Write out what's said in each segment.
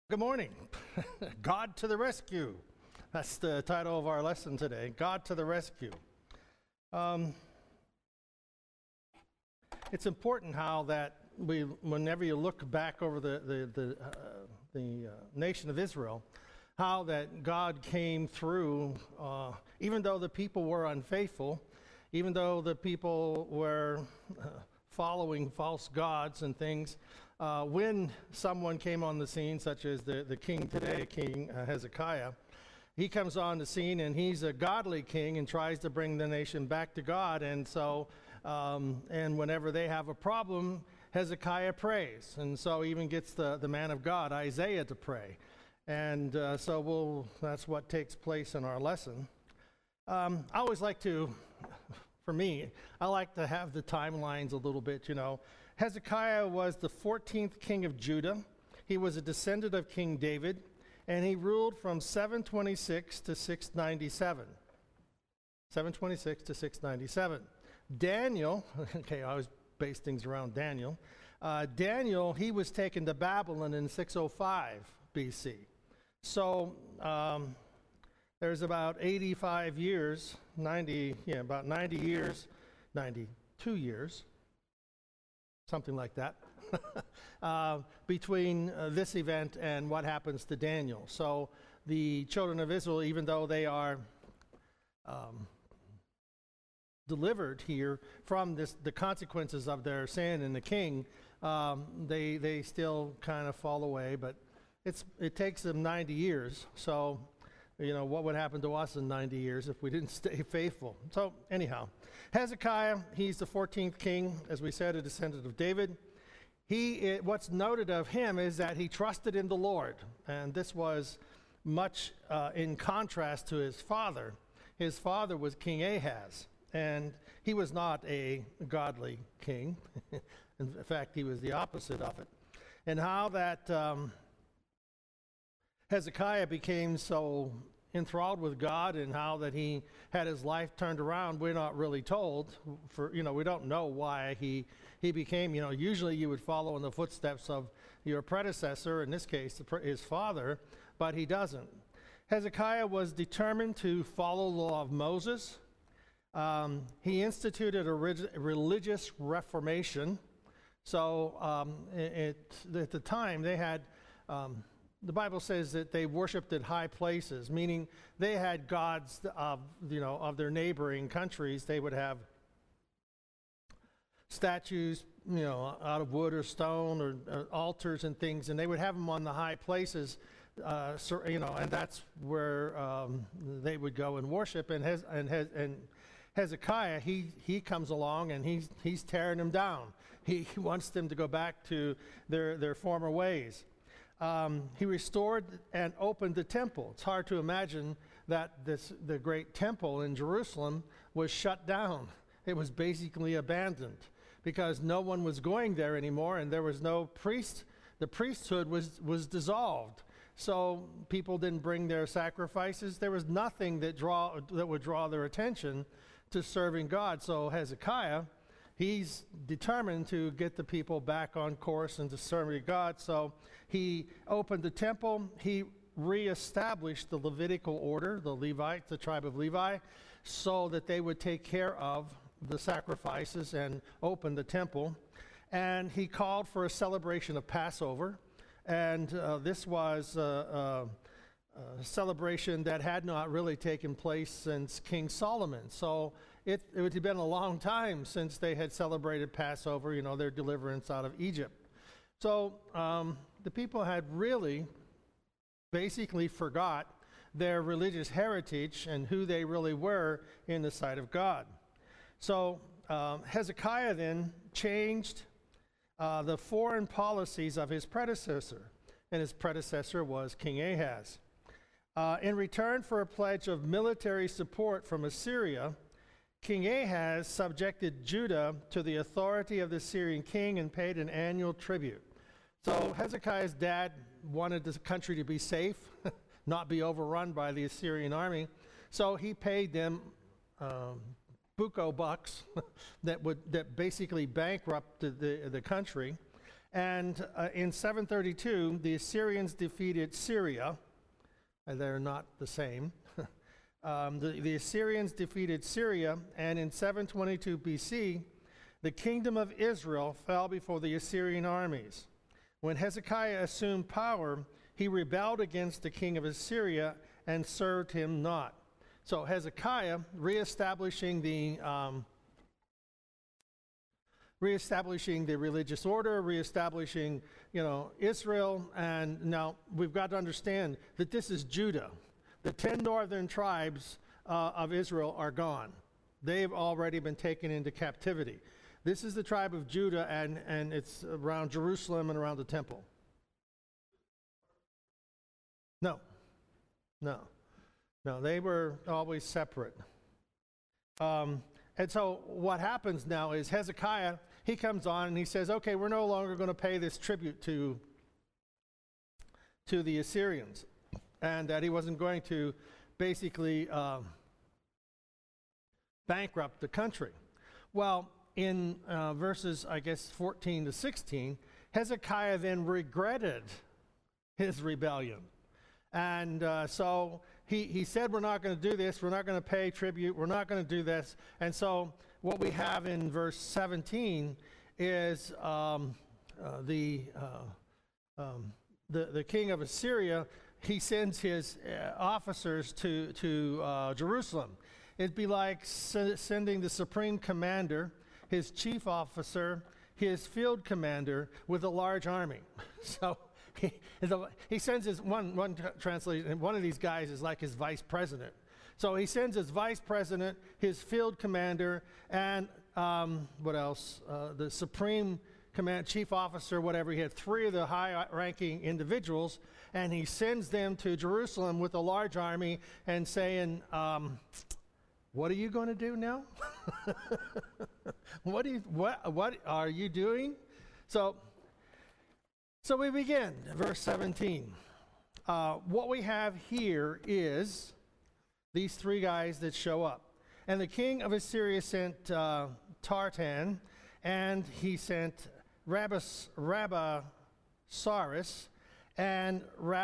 Good morning. God to the rescue. That's the title of our lesson today. God to the rescue. It's important how that whenever you look back over the nation of Israel, how that God came through, even though the people were unfaithful, even though the people were following false gods and things. When someone came on the scene, such as the king today, King Hezekiah, he comes on the scene and he's a godly king and tries to bring the nation back to God. And so, and whenever they have a problem, Hezekiah prays. And so even gets the man of God, Isaiah, to pray. And that's what takes place in our lesson. I always like to, for me, I like to have the timelines a little bit, Hezekiah was the 14th king of Judah. He was a descendant of King David, and he ruled from 726 to 697. 726 to 697. Daniel, I always base things around Daniel. Daniel, he was taken to Babylon in 605 BC. So there's about 85 years, about 90 years, 92 years, something like that, between this event and what happens to Daniel. So the children of Israel, even though they are delivered here from the consequences of their sin and the king, they still kind of fall away. But it takes them 90 years. So, what would happen to us in 90 years if we didn't stay faithful? So anyhow, Hezekiah, he's the 14th king, as we said, a descendant of David. What's noted of him is that he trusted in the Lord, and this was much in contrast to his father. His father was King Ahaz, and he was not a godly king. In fact, he was the opposite of it. And how that Hezekiah became so enthralled with God and how that he had his life turned around, we're not really told. We don't know why he became, usually you would follow in the footsteps of your predecessor, in this case, his father, but he doesn't. Hezekiah was determined to follow the law of Moses. He instituted a religious reformation. So at the time, they had... the Bible says that they worshipped at high places, meaning they had gods of their neighboring countries. They would have statues, out of wood or stone or altars and things, and they would have them on the high places, and that's where they would go and worship. And Hezekiah, he comes along and he's tearing them down. He wants them to go back to their former ways. He restored and opened the temple. It's hard to imagine that the great temple in Jerusalem was shut down. It was basically abandoned because no one was going there anymore, and there was no priest. The priesthood was dissolved. So people didn't bring their sacrifices. There was nothing that would draw their attention to serving God. So Hezekiah, he's determined to get the people back on course and to serving God. So he opened the temple. He reestablished the Levitical order, the Levites, the tribe of Levi, so that they would take care of the sacrifices and open the temple. And he called for a celebration of Passover. And this was a celebration that had not really taken place since King Solomon. So it had been a long time since they had celebrated Passover, their deliverance out of Egypt. So the people had really basically forgot their religious heritage and who they really were in the sight of God. So Hezekiah then changed the foreign policies of his predecessor, and his predecessor was King Ahaz. In return for a pledge of military support from Assyria, King Ahaz subjected Judah to the authority of the Syrian king and paid an annual tribute. So Hezekiah's dad wanted the country to be safe, not be overrun by the Assyrian army. So he paid them buco bucks that basically bankrupted the country. And in 732, the Assyrians defeated Syria. And they're not the same. The Assyrians defeated Syria, and in 722 BC, the kingdom of Israel fell before the Assyrian armies. When Hezekiah assumed power, he rebelled against the king of Assyria and served him not. So Hezekiah, reestablishing the religious order, reestablishing, Israel, and now we've got to understand that this is Judah. The 10 northern tribes of Israel are gone. They've already been taken into captivity. This is the tribe of Judah, and it's around Jerusalem and around the temple. No, they were always separate. And so what happens now is Hezekiah, he comes on and he says, okay, we're no longer going to pay this tribute to the Assyrians, and that he wasn't going to basically bankrupt the country. Well, in verses, 14 to 16, Hezekiah then regretted his rebellion. And so he said, we're not going to do this, we're not going to pay tribute, we're not going to do this. And so what we have in verse 17 is the king of Assyria, he sends his officers to Jerusalem. It'd be like sending the supreme commander, his chief officer, his field commander with a large army. So he sends his one translation, one of these guys is like his vice president. So he sends his vice president, his field commander, and what else? The supreme chief officer, whatever. He had 3 of the high-ranking individuals, and he sends them to Jerusalem with a large army and saying, what are you going to do now? What are you doing? So we begin, verse 17. What we have here is these 3 guys that show up. And the king of Assyria sent Tartan, and he sent Rabsaris and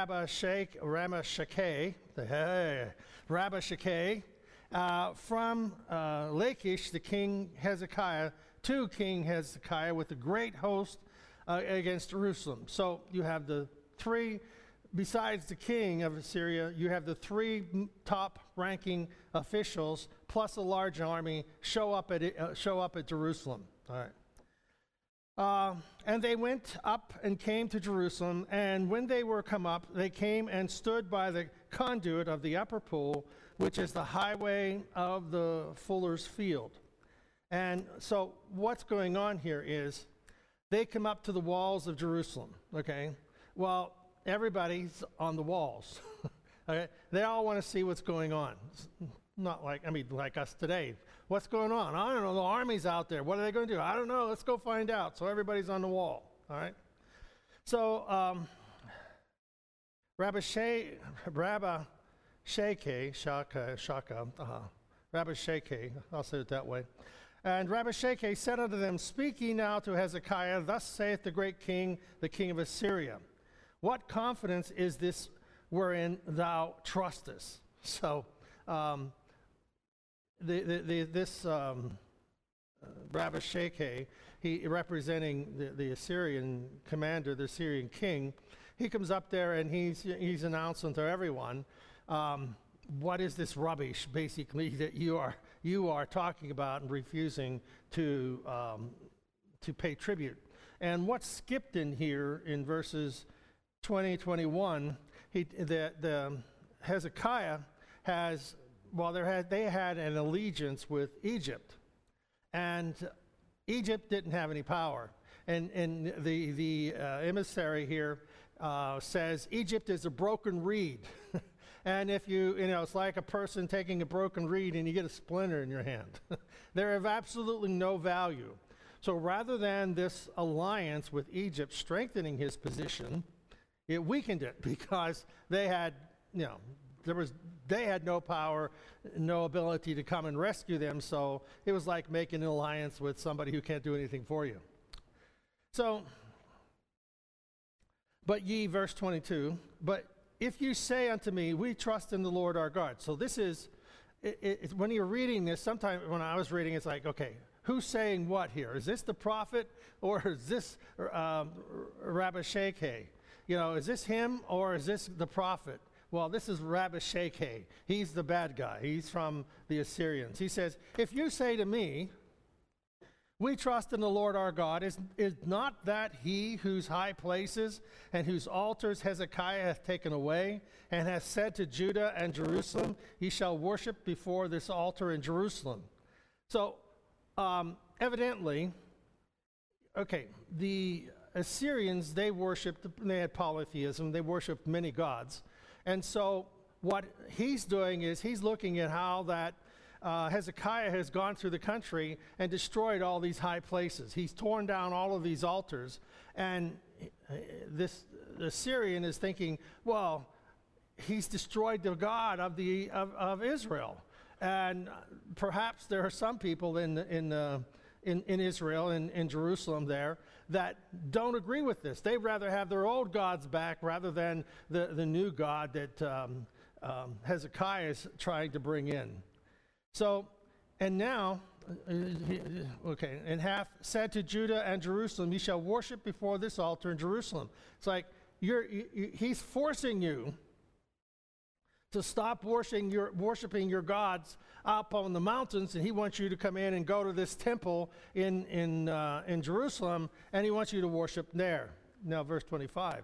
Rabshakeh from Lachish, the king Hezekiah, to King Hezekiah with a great host against Jerusalem. So you have the 3, besides the king of Assyria, you have the 3 top-ranking officials plus a large army show up at Jerusalem. All right. And they went up and came to Jerusalem, and when they were come up, they came and stood by the conduit of the upper pool, which is the highway of the fuller's field. And so what's going on here is they come up to the walls of Jerusalem, okay? Well, everybody's on the walls. Okay? They all want to see what's going on. It's not like us today. What's going on? I don't know. The army's out there. What are they going to do? I don't know. Let's go find out. So everybody's on the wall, all right? So Rabshakeh, I'll say it that way. And Rabshakeh said unto them, Speak ye now to Hezekiah, thus saith the great king, the king of Assyria. What confidence is this wherein thou trustest? So this Rabshakeh, he representing the Assyrian commander, the Assyrian king, he comes up there and he's announcing to everyone, what is this rubbish, basically, that you are talking about and refusing to pay tribute? And what's skipped in here in verses 20, 21, Hezekiah has, they had an allegiance with Egypt, and Egypt didn't have any power. And the emissary here says Egypt is a broken reed. And if it's like a person taking a broken reed and you get a splinter in your hand. They're of absolutely no value. So rather than this alliance with Egypt strengthening his position, it weakened it because they had no power, no ability to come and rescue them. So it was like making an alliance with somebody who can't do anything for you. So But ye, verse 22, but if you say unto me, we trust in the Lord our God. So this is, when you're reading this, sometimes when I was reading, it's like, okay, who's saying what here? Is this the prophet or is this Rabashakeh? You know, is this him or is this the prophet? Well, this is Rabashakeh. He's the bad guy. He's from the Assyrians. He says, if you say to me, we trust in the Lord our God, is not that he whose high places and whose altars Hezekiah hath taken away, and hath said to Judah and Jerusalem, ye shall worship before this altar in Jerusalem? So, evidently, okay, the Assyrians, they had polytheism, they worshiped many gods. And so what he's doing is he's looking at how that Hezekiah has gone through the country and destroyed all these high places. He's torn down all of these altars. And the Syrian is thinking, well, he's destroyed the God of Israel. And perhaps there are some people in Israel, in Jerusalem there, that don't agree with this. They'd rather have their old gods back rather than the new God that Hezekiah is trying to bring in. So, and now, okay, and hath said to Judah and Jerusalem, ye shall worship before this altar in Jerusalem. It's like he's forcing you to stop worshiping your gods up on the mountains, and he wants you to come in and go to this temple in Jerusalem, and he wants you to worship there. Now, verse 25.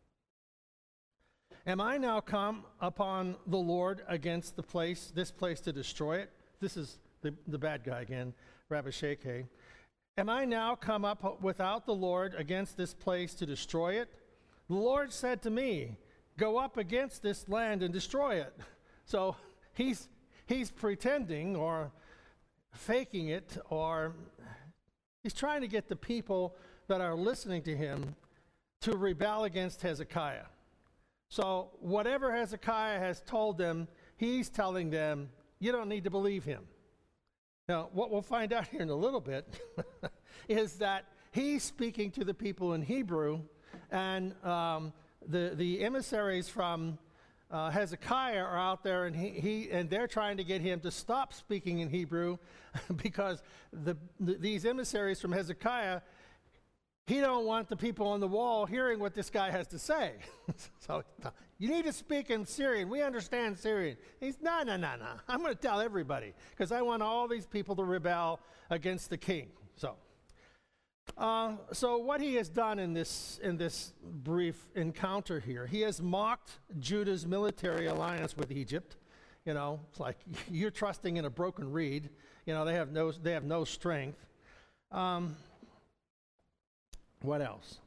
Am I now come upon the Lord against this place to destroy it? This is the bad guy again, Rabashakeh. Am I now come up without the Lord against this place to destroy it? The Lord said to me, go up against this land and destroy it. So he's pretending or faking it, or he's trying to get the people that are listening to him to rebel against Hezekiah. So whatever Hezekiah has told them, he's telling them, you don't need to believe him. Now, what we'll find out here in a little bit is that he's speaking to the people in Hebrew, and the emissaries from Hezekiah are out there, and they're trying to get him to stop speaking in Hebrew because these emissaries from Hezekiah, he don't want the people on the wall hearing what this guy has to say. So you need to speak in Syrian. We understand Syrian. He's, no. I'm going to tell everybody because I want all these people to rebel against the king. So what he has done in this brief encounter here, he has mocked Judah's military alliance with Egypt. You know, it's like you're trusting in a broken reed. You know, they have no strength. What else?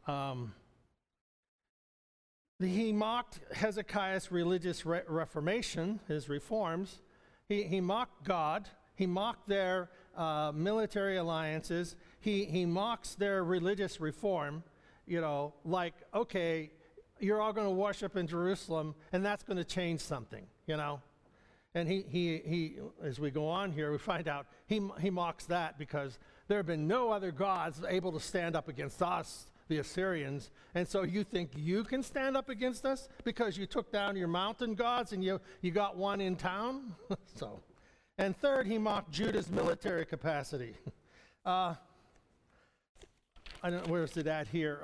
He mocked Hezekiah's religious reformation, his reforms. He mocked God. He mocked their military alliances. He mocks their religious reform, you know, like, okay, you're all going to worship in Jerusalem, and that's going to change something, you know. And he as we go on here, we find out he mocks that because there have been no other gods able to stand up against us, the Assyrians. And so you think you can stand up against us because you took down your mountain gods and you got one in town? So, and third, he mocked Judah's military capacity. I don't know, where's it at here?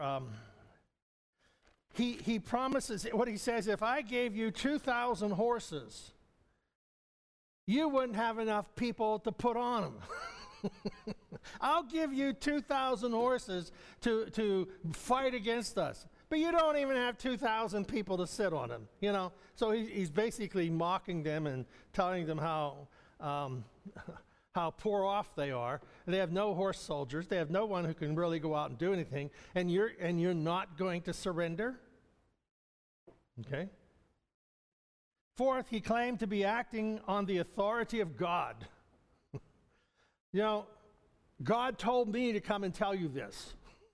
He promises, what he says, if I gave you 2,000 horses, you wouldn't have enough people to put on them. I'll give you 2,000 horses to fight against us, but you don't even have 2,000 people to sit on them, you know. So he's basically mocking them and telling them how poor off they are. They have no horse soldiers. They have no one who can really go out and do anything. And you're not going to surrender. Okay. Fourth, he claimed to be acting on the authority of God. You know, God told me to come and tell you this.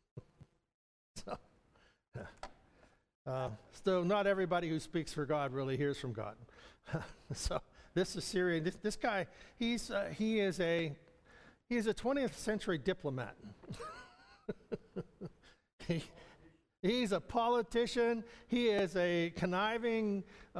So not everybody who speaks for God really hears from God. So this Assyrian, this guy, he is a 20th century diplomat. He's a politician. He is a conniving,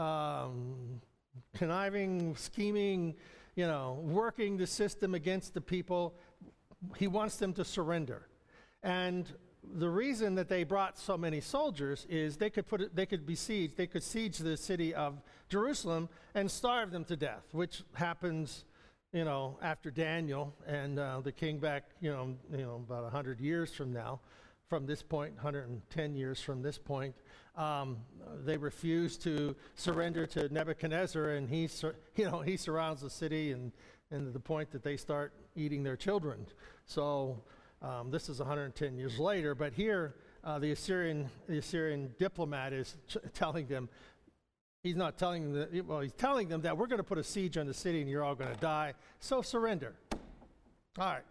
scheming, working the system against the people. He wants them to surrender. And the reason that they brought so many soldiers is they could siege the city of Jerusalem and starve them to death, which happens, after Daniel and the king back, about 100 years from now, from this point, 110 years from this point. They refuse to surrender to Nebuchadnezzar, and he surrounds the city, and to the point that they start eating their children. So this is 110 years later, but here the Assyrian diplomat is telling them, he's telling them that we're going to put a siege on the city and you're all going to die, so surrender. All right.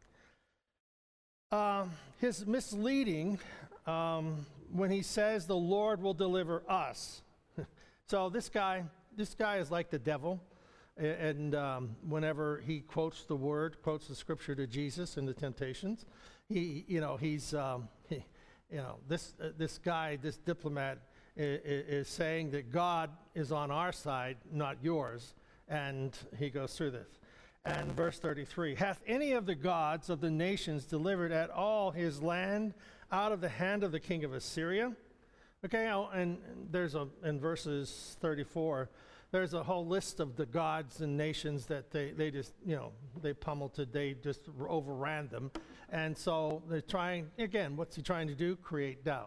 His misleading when he says the Lord will deliver us. So this guy is like the devil, and whenever he quotes the scripture to Jesus in the temptations, this diplomat is saying that God is on our side, not yours, and he goes through this. And verse 33, hath any of the gods of the nations delivered at all his land out of the hand of the king of Assyria? Okay, and in verses 34, there's a whole list of the gods and nations that they just, they pummeled, they just overran them. And so they're trying, again, what's he trying to do? Create doubt.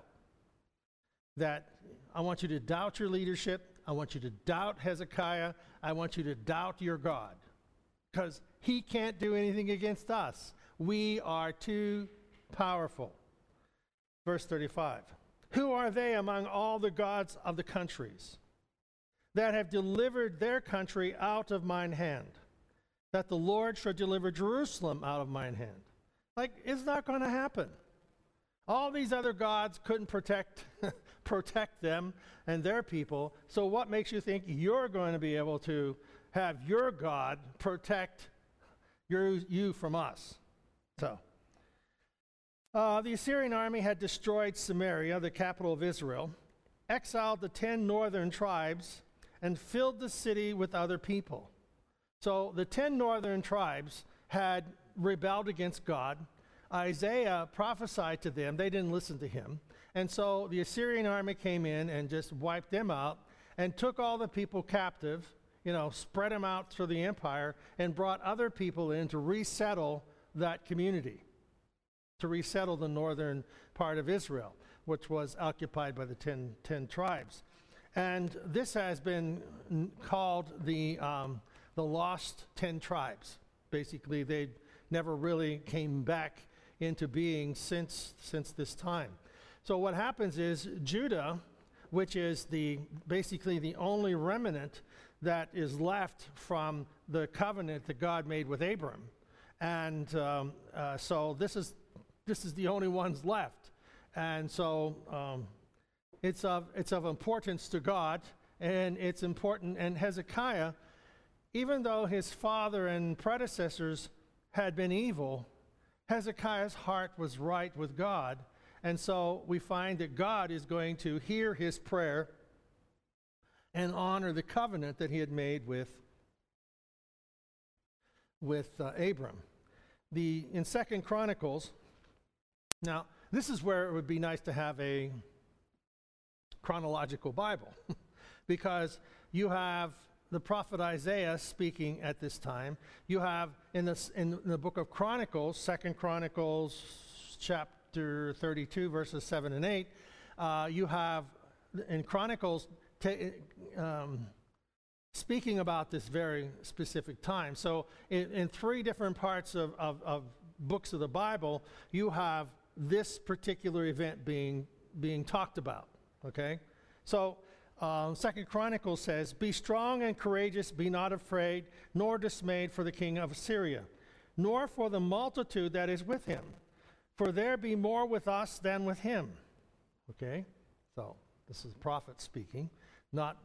That I want you to doubt your leadership. I want you to doubt Hezekiah. I want you to doubt your God. Because he can't do anything against us. We are too powerful. Verse 35. Who are they among all the gods of the countries that have delivered their country out of mine hand, that the Lord should deliver Jerusalem out of mine hand? It's not going to happen. All these other gods couldn't protect them and their people. So what makes you think you're going to be able to have your God protect you from us? So, the Assyrian army had destroyed Samaria, the capital of Israel, exiled the 10 northern tribes, and filled the city with other people. So the 10 northern tribes had rebelled against God. Isaiah prophesied to them. They didn't listen to him. And so the Assyrian army came in and just wiped them out and took all the people captive, spread them out through the empire, and brought other people in to resettle that community, to resettle the northern part of Israel, which was occupied by the 10 tribes. And this has been called the lost 10 tribes. Basically, they never really came back into being since this time. So what happens is Judah, which is basically the only remnant that is left from the covenant that God made with Abram, and so this is the only ones left, and so it's of importance to God, and it's important. And Hezekiah, even though his father and predecessors had been evil, Hezekiah's heart was right with God, and so we find that God is going to hear his prayer and honor the covenant that he had made with Abram. In 2 Chronicles, now this is where it would be nice to have a chronological Bible, because you have the prophet Isaiah speaking at this time. You have in the book of Chronicles, 2 Chronicles chapter 32, verses 7 and 8, you have in Chronicles speaking about this very specific time. So in 3 different parts of books of the Bible, you have this particular event being talked about, okay? So 2 Chronicles says, be strong and courageous, be not afraid, nor dismayed for the king of Assyria, nor for the multitude that is with him. For there be more with us than with him. Okay? So this is the prophet speaking, not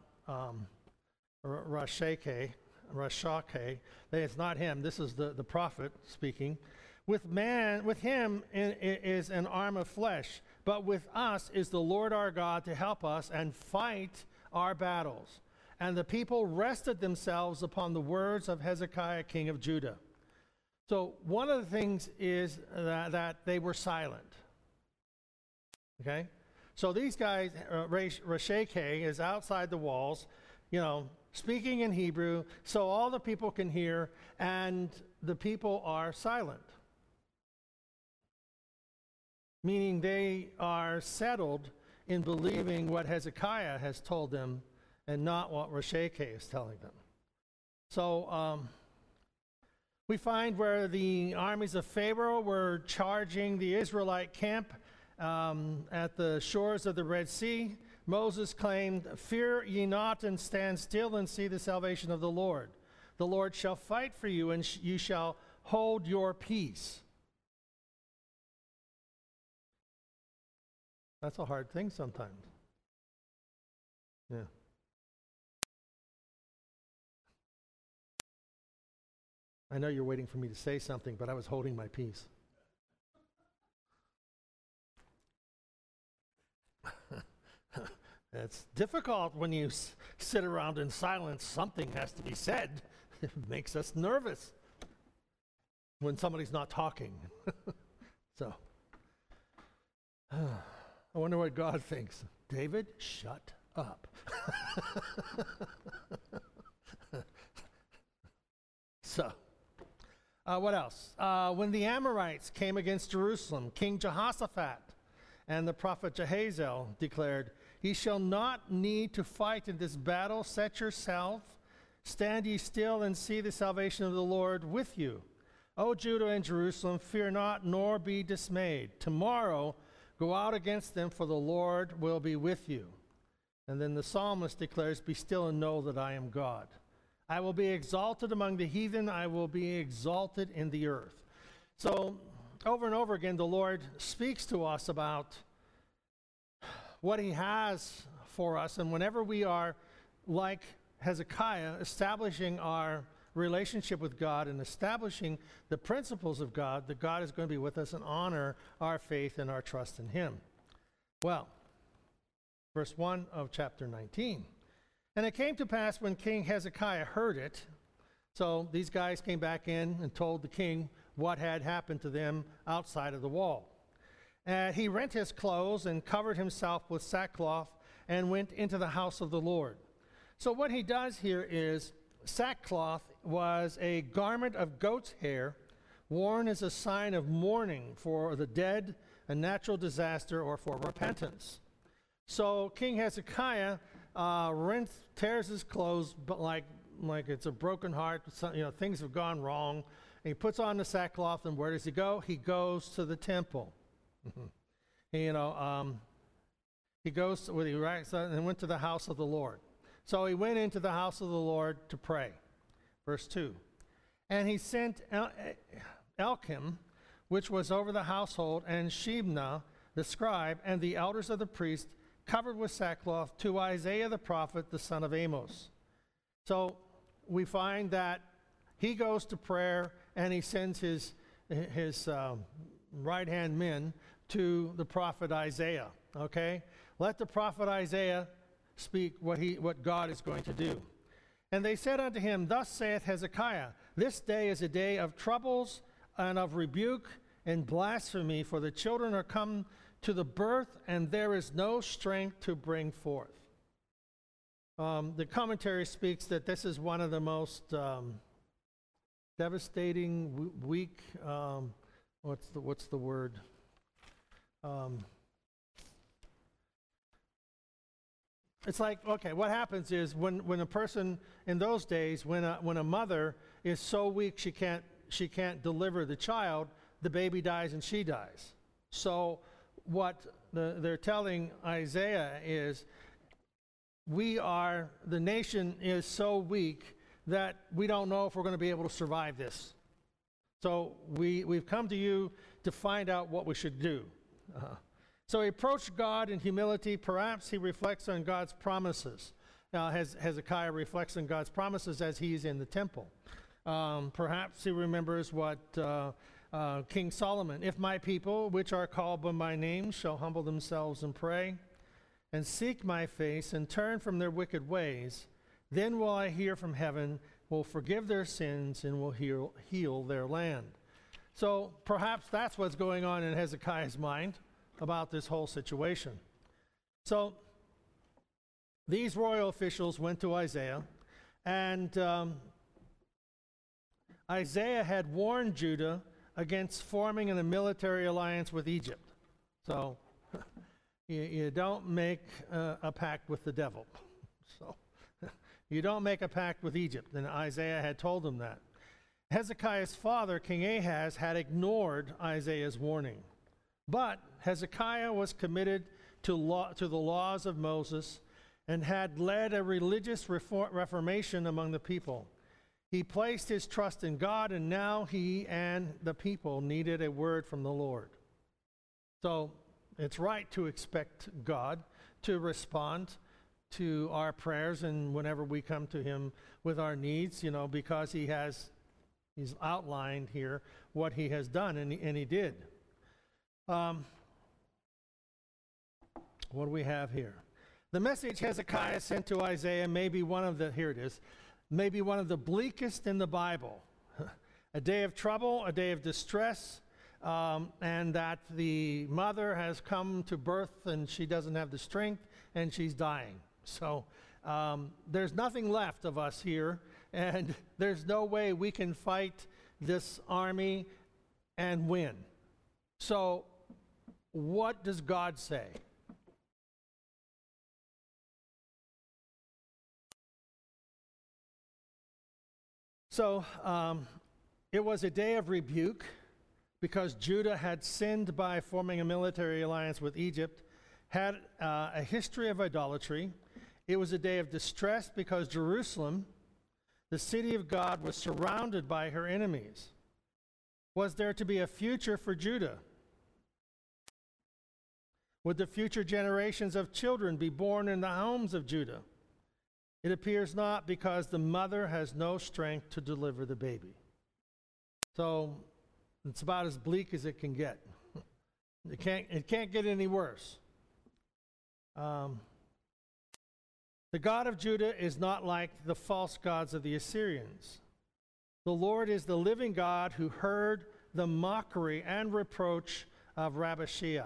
Rashake. It's not him. This is the prophet speaking. With him is an arm of flesh, but with us is the Lord our God to help us and fight our battles. And the people rested themselves upon the words of Hezekiah, king of Judah. So one of the things is that they were silent. Okay? So these guys, Rashekeh is outside the walls, speaking in Hebrew, so all the people can hear, and the people are silent. Meaning they are settled in believing what Hezekiah has told them and not what Rashekeh is telling them. So we find where the armies of Pharaoh were charging the Israelite camp at the shores of the Red Sea. Moses claimed, "Fear ye not, and stand still and see the salvation of the Lord. The Lord shall fight for you, and you shall hold your peace." That's a hard thing sometimes. Yeah. I know you're waiting for me to say something, but I was holding my peace. It's difficult when you sit around in silence. Something has to be said. It makes us nervous when somebody's not talking. So, I wonder what God thinks. David, shut up. So, what else? When the Amorites came against Jerusalem, King Jehoshaphat and the prophet Jehaziel declared, "Ye shall not need to fight in this battle. Set yourself, stand ye still, and see the salvation of the Lord with you. O Judah and Jerusalem, fear not, nor be dismayed. Tomorrow go out against them, for the Lord will be with you." And then the psalmist declares, "Be still and know that I am God. I will be exalted among the heathen. I will be exalted in the earth." So over and over again, the Lord speaks to us about what he has for us. And whenever we are, like Hezekiah, establishing our relationship with God and establishing the principles of God, that God is going to be with us and honor our faith and our trust in him. Well, verse 1 of chapter 19. "And it came to pass when King Hezekiah heard it," so these guys came back in and told the king what had happened to them outside of the wall. "He rent his clothes and covered himself with sackcloth and went into the house of the Lord." So what he does here is, sackcloth was a garment of goat's hair worn as a sign of mourning for the dead, a natural disaster, or for repentance. So King Hezekiah tears his clothes, but like it's a broken heart. Things have gone wrong. And he puts on the sackcloth, and where does he go? He goes to the temple. He goes and went to the house of the Lord. So he went into the house of the Lord to pray. Verse 2. "And he sent Elkim, which was over the household, and Shebna, the scribe, and the elders of the priest, covered with sackcloth, to Isaiah the prophet, the son of Amos." So we find that he goes to prayer, and he sends his right-hand men to the prophet Isaiah. Okay? Let the prophet Isaiah speak what God is going to do. "And they said unto him, Thus saith Hezekiah, This day is a day of troubles and of rebuke and blasphemy, for the children are come to the birth, and there is no strength to bring forth." The commentary speaks that this is one of the most devastating, weak, what's the word? It's like, okay, what happens is when a person in those days, when a mother is so weak she can't deliver the child, the baby dies and she dies. So what they're telling Isaiah is, the nation is so weak that we don't know if we're going to be able to survive this. So we've come to you to find out what we should do. So he approached God in humility. Perhaps he reflects on God's promises. Hezekiah reflects on God's promises as he's in the temple. Perhaps he remembers what King Solomon, if my people, which are called by my name, shall humble themselves and pray, and seek my face, and turn from their wicked ways, then will I hear from heaven, will forgive their sins, and will heal their land. So perhaps that's what's going on in Hezekiah's mind about this whole situation. So these royal officials went to Isaiah, and Isaiah had warned Judah against forming a military alliance with Egypt. So you don't make a pact with the devil. So you don't make a pact with Egypt. And Isaiah had told them that. Hezekiah's father, King Ahaz, had ignored Isaiah's warning. But Hezekiah was committed to the laws of Moses and had led a religious reformation among the people. He placed his trust in God, and now he and the people needed a word from the Lord. So it's right to expect God to respond to our prayers and whenever we come to him with our needs, because he's outlined here what he has done, and he did. What do we have here? The message Hezekiah sent to Isaiah may be one of the bleakest in the Bible. A day of trouble, a day of distress, and that the mother has come to birth and she doesn't have the strength and she's dying. So there's nothing left of us here, and there's no way we can fight this army and win. So what does God say? So it was a day of rebuke because Judah had sinned by forming a military alliance with Egypt, had a history of idolatry. It was a day of distress because Jerusalem, the city of God, was surrounded by her enemies. Was there to be a future for Judah? Would the future generations of children be born in the homes of Judah? It appears not, because the mother has no strength to deliver the baby. So it's about as bleak as it can get. It can't get any worse. The God of Judah is not like the false gods of the Assyrians. The Lord is the living God who heard the mockery and reproach of Rabshakeh,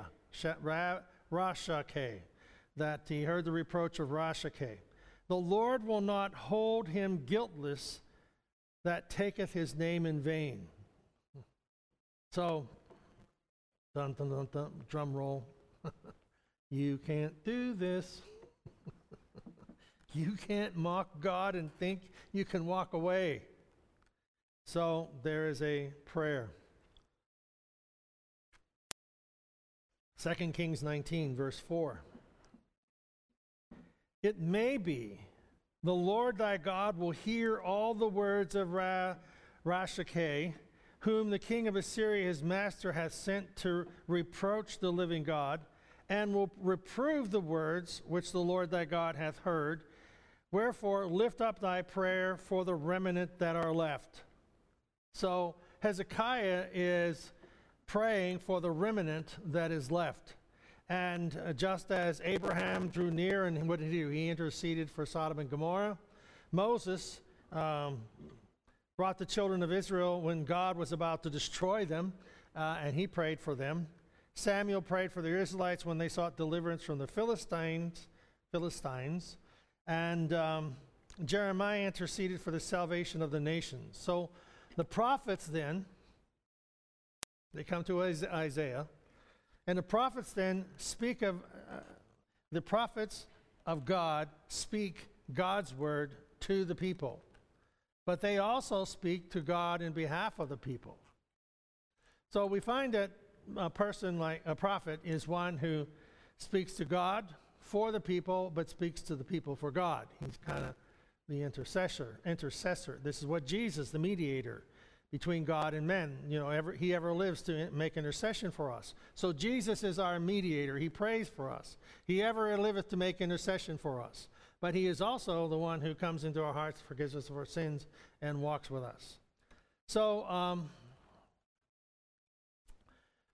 that he heard the reproach of Rabshakeh. The Lord will not hold him guiltless that taketh his name in vain. So, dun, dun, dun, dun, drum roll. You can't do this. You can't mock God and think you can walk away. So there is a prayer. 2 Kings 19, verse 4. It may be the Lord thy God will hear all the words of Rabshakeh, whom the king of Assyria his master hath sent to reproach the living God, and will reprove the words which the Lord thy God hath heard. Wherefore lift up thy prayer for the remnant that are left. So Hezekiah is praying for the remnant that is left. And just as Abraham drew near, and what did he do? He interceded for Sodom and Gomorrah. Moses brought the children of Israel when God was about to destroy them, and he prayed for them. Samuel prayed for the Israelites when they sought deliverance from the Philistines. And Jeremiah interceded for the salvation of the nations. So the prophets then, they come to Isaiah, and the prophets then speak of, the prophets of God speak God's word to the people. But they also speak to God in behalf of the people. So we find that a person like a prophet is one who speaks to God for the people, but speaks to the people for God. He's kind of the intercessor. This is what Jesus, the mediator between God and men, he ever lives to make intercession for us. So Jesus is our mediator. He prays for us. He ever liveth to make intercession for us. But he is also the one who comes into our hearts, forgives us of our sins, and walks with us. So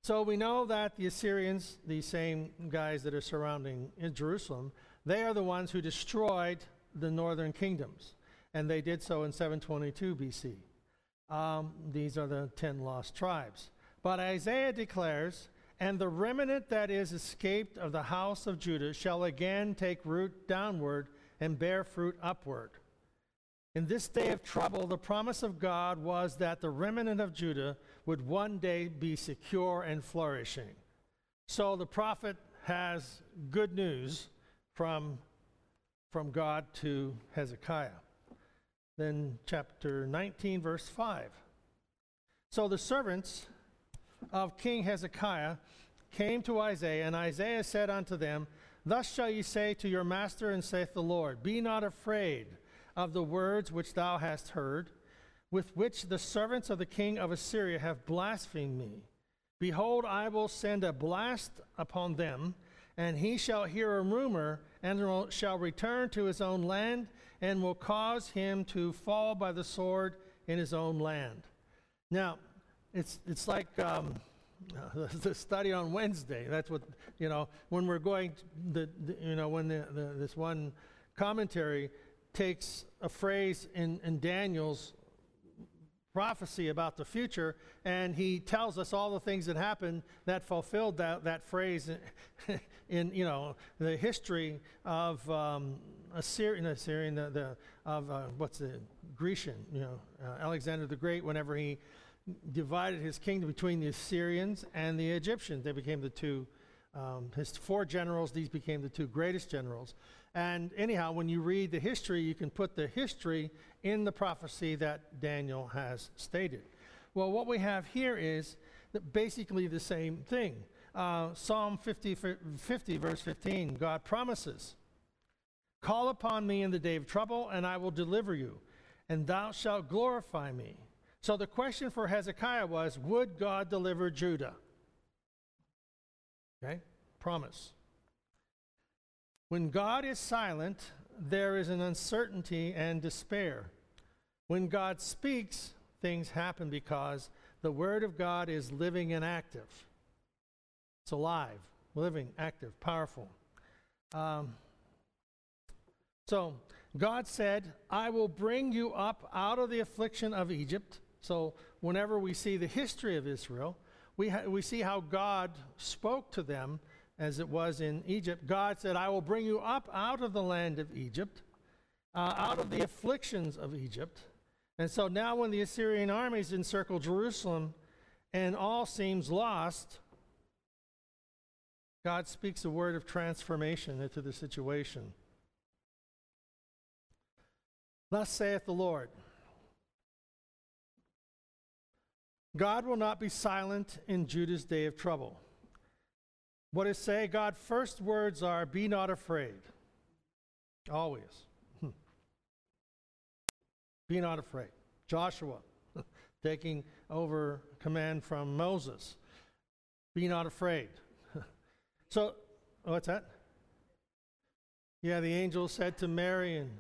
So we know that the Assyrians, these same guys that are surrounding in Jerusalem, they are the ones who destroyed the northern kingdoms. And they did so in 722 BC. These are the 10 lost tribes. But Isaiah declares, "And the remnant that is escaped of the house of Judah shall again take root downward and bear fruit upward." In this day of trouble, the promise of God was that the remnant of Judah would one day be secure and flourishing. So the prophet has good news from God to Hezekiah. Then chapter 19, verse 5. So the servants of King Hezekiah came to Isaiah, and Isaiah said unto them, "Thus shall ye say to your master, and saith the Lord, Be not afraid of the words which thou hast heard, with which the servants of the king of Assyria have blasphemed me. Behold, I will send a blast upon them, and he shall hear a rumor, and shall return to his own land, and will cause him to fall by the sword in his own land." Now, it's like the study on Wednesday. That's what, when we're going, when this one commentary takes a phrase in Daniel's prophecy about the future, and he tells us all the things that happened that fulfilled that phrase in the history of Grecian, Alexander the Great, whenever he divided his kingdom between the Assyrians and the Egyptians. They became the two, his four generals, these became the two greatest generals. And anyhow, when you read the history, you can put the history in the prophecy that Daniel has stated. Well, what we have here is basically the same thing. Psalm 50, verse 15, God promises, "Call upon me in the day of trouble, and I will deliver you, and thou shalt glorify me." So the question for Hezekiah was, would God deliver Judah? Okay, promise. When God is silent, there is an uncertainty and despair. When God speaks, things happen because the Word of God is living and active. It's alive, living, active, powerful. So God said, "I will bring you up out of the affliction of Egypt." So whenever we see the history of Israel, we see how God spoke to them as it was in Egypt. God said, "I will bring you up out of the land of Egypt, out of the afflictions of Egypt." And so now when the Assyrian armies encircle Jerusalem and all seems lost, God speaks a word of transformation into the situation. "Thus saith the Lord, God will not be silent in Judah's day of trouble." What does it say? God's first words are, "Be not afraid." Always. Be not afraid. Joshua, taking over command from Moses. Be not afraid. So, what's that? Yeah, the angel said to Mary, and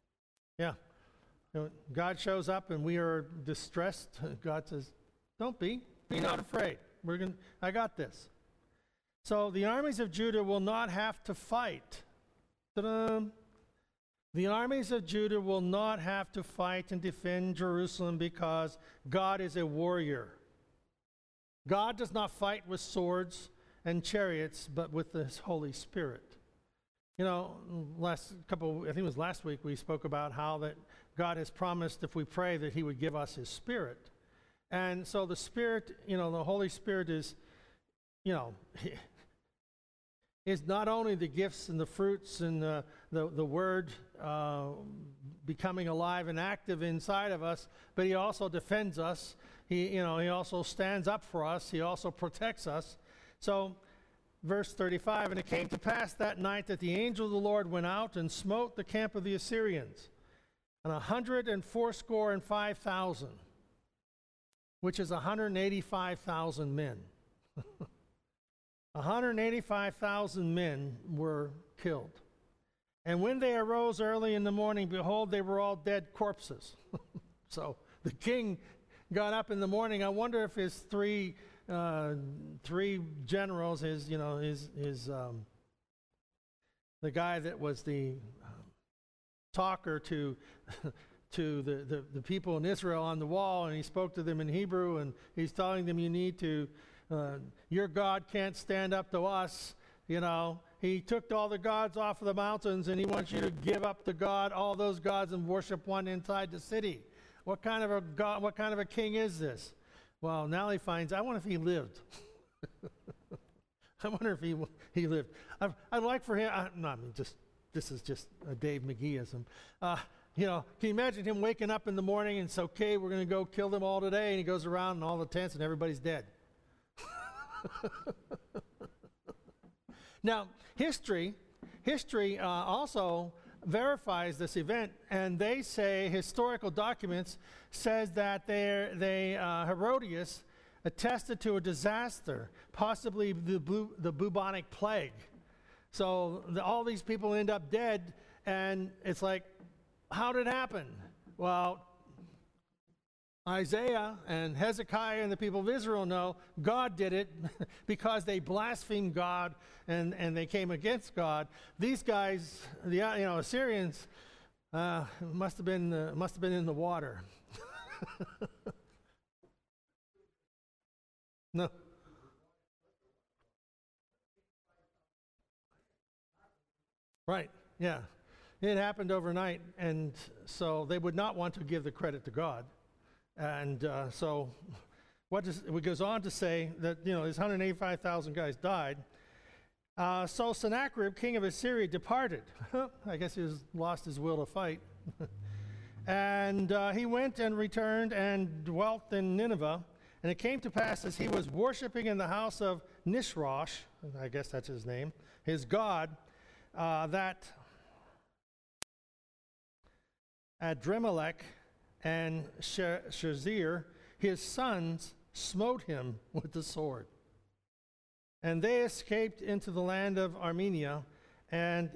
God shows up and we are distressed. God says, "Don't be not afraid. I got this." So the armies of Judah will not have to fight. Ta-da! The armies of Judah will not have to fight and defend Jerusalem because God is a warrior. God does not fight with swords and chariots, but with His Holy Spirit. I think it was last week, we spoke about how that God has promised if we pray that He would give us His Spirit. And so the Spirit, the Holy Spirit is not only the gifts and the fruits and the Word becoming alive and active inside of us, but He also defends us. He also stands up for us. He also protects us. So, verse 35, "And it came to pass that night that the angel of the Lord went out and smote the camp of the Assyrians, and 185,000, which is 185,000 men." 185,000 men were killed. "And when they arose early in the morning, behold, they were all dead corpses." So the king got up in the morning. I wonder if his three three generals, the guy that was the talker to to the people in Israel on the wall, and he spoke to them in Hebrew, and he's telling them, you need to, your God can't stand up to us, He took all the gods off of the mountains, and he wants you to give up the God, all those gods, and worship one inside the city. What kind of a God, what kind of a king is this? Well, now he finds, I wonder if he lived. I wonder if he lived. I'd like for him, this is just a Dave McGeeism. Can you imagine him waking up in the morning and it's okay, we're going to go kill them all today, and he goes around in all the tents and everybody's dead. Now, history also verifies this event, and they say, historical documents says that Herodias attested to a disaster, possibly the bubonic plague. So all these people end up dead, and it's like, how did it happen? Well, Isaiah and Hezekiah and the people of Israel know God did it because they blasphemed God and they came against God. These guys, the Assyrians, must have been in the water. No. Right. Yeah. It happened overnight, and so they would not want to give the credit to God. And so it goes on to say that, these 185,000 guys died. So Sennacherib, king of Assyria, departed. I guess he lost his will to fight. And he went and returned and dwelt in Nineveh. And it came to pass, as he was worshiping in the house of Nisroch, I guess that's his name, his god, that Adremelech and Sharezer, his sons, smote him with the sword. And they escaped into the land of Armenia, and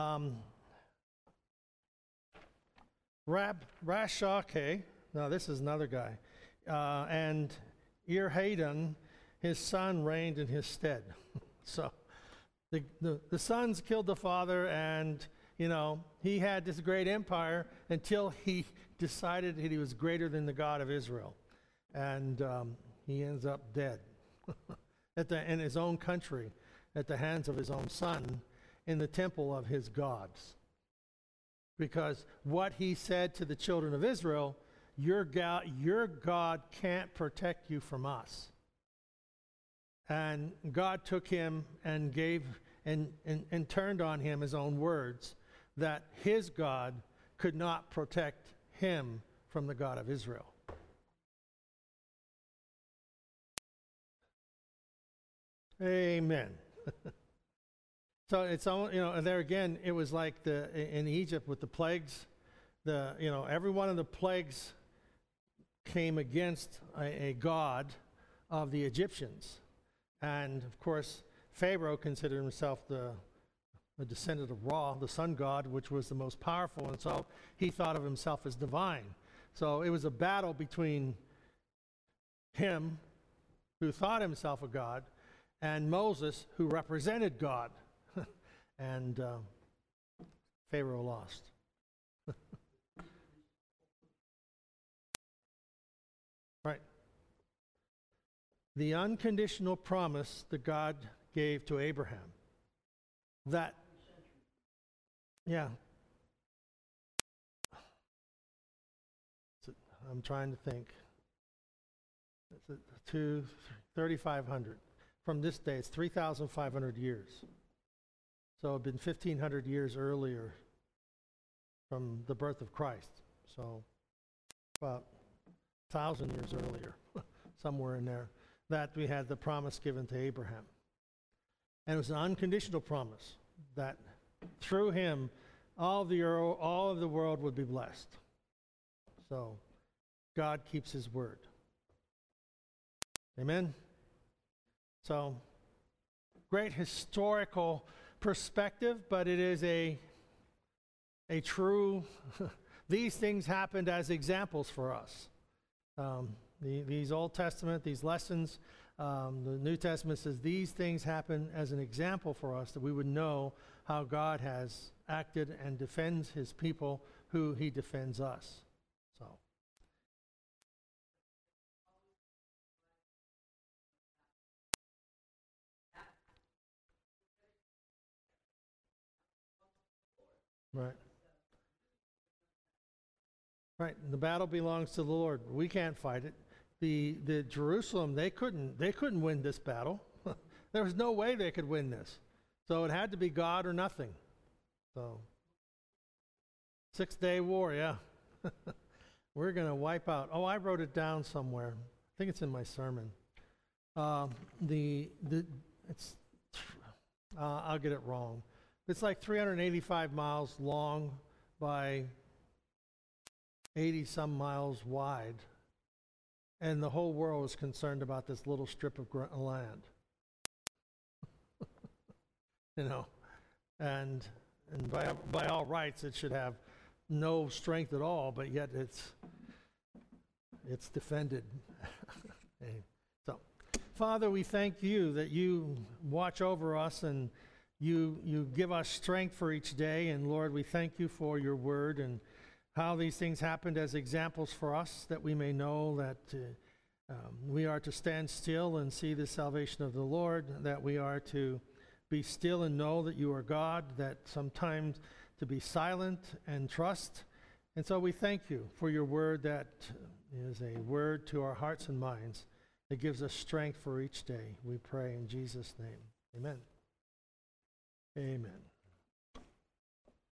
Rabshakeh, now this is another guy, and Esarhaddon, his son, reigned in his stead. So the sons killed the father, and he had this great empire until he decided that he was greater than the God of Israel. And he ends up dead in his own country, at the hands of his own son, in the temple of his gods. Because what he said to the children of Israel, your God can't protect you from us. And God took him and gave and turned on him his own words, that his God could not protect him from the God of Israel. Amen. So it's there again, it was like in Egypt with the plagues, every one of the plagues came against a god of the Egyptians. And of course, Pharaoh considered himself the descendant of Ra, the sun god, which was the most powerful, and so he thought of himself as divine. So it was a battle between him, who thought himself a god, and Moses, who represented God. And Pharaoh lost. Right. The unconditional promise that God gave to Abraham. That, yeah. I'm trying to think. It's 3,500. From this day, it's 3,500 years. So it had been 1,500 years earlier from the birth of Christ. So about 1,000 years earlier, somewhere in there, that we had the promise given to Abraham. And it was an unconditional promise that through him, all of the world would be blessed. So God keeps his word. Amen? So, great historical perspective, but it is a true, these things happened as examples for us. These Old Testament, these lessons, The New Testament says these things happen as an example for us, that we would know how God has acted and defends his people, who he defends us. So. Right. Right. The battle belongs to the Lord. We can't fight it. The Jerusalem, they couldn't win this battle. There was no way they could win this. So it had to be God or nothing. So 6-day war, yeah. We're going to wipe out. Oh, I wrote it down somewhere. I think it's in my sermon. I'll get it wrong. It's like 385 miles long by 80 some miles wide. And the whole world was concerned about this little strip of land. You know, and by all rights it should have no strength at all, but yet it's defended. So, Father, we thank you that you watch over us and you give us strength for each day. And Lord, we thank you for your word and how these things happened as examples for us, that we may know that we are to stand still and see the salvation of the Lord, that we are to be still and know that you are God, that sometimes to be silent and trust. And so we thank you for your word that is a word to our hearts and minds that gives us strength for each day. We pray in Jesus' name. Amen. Amen.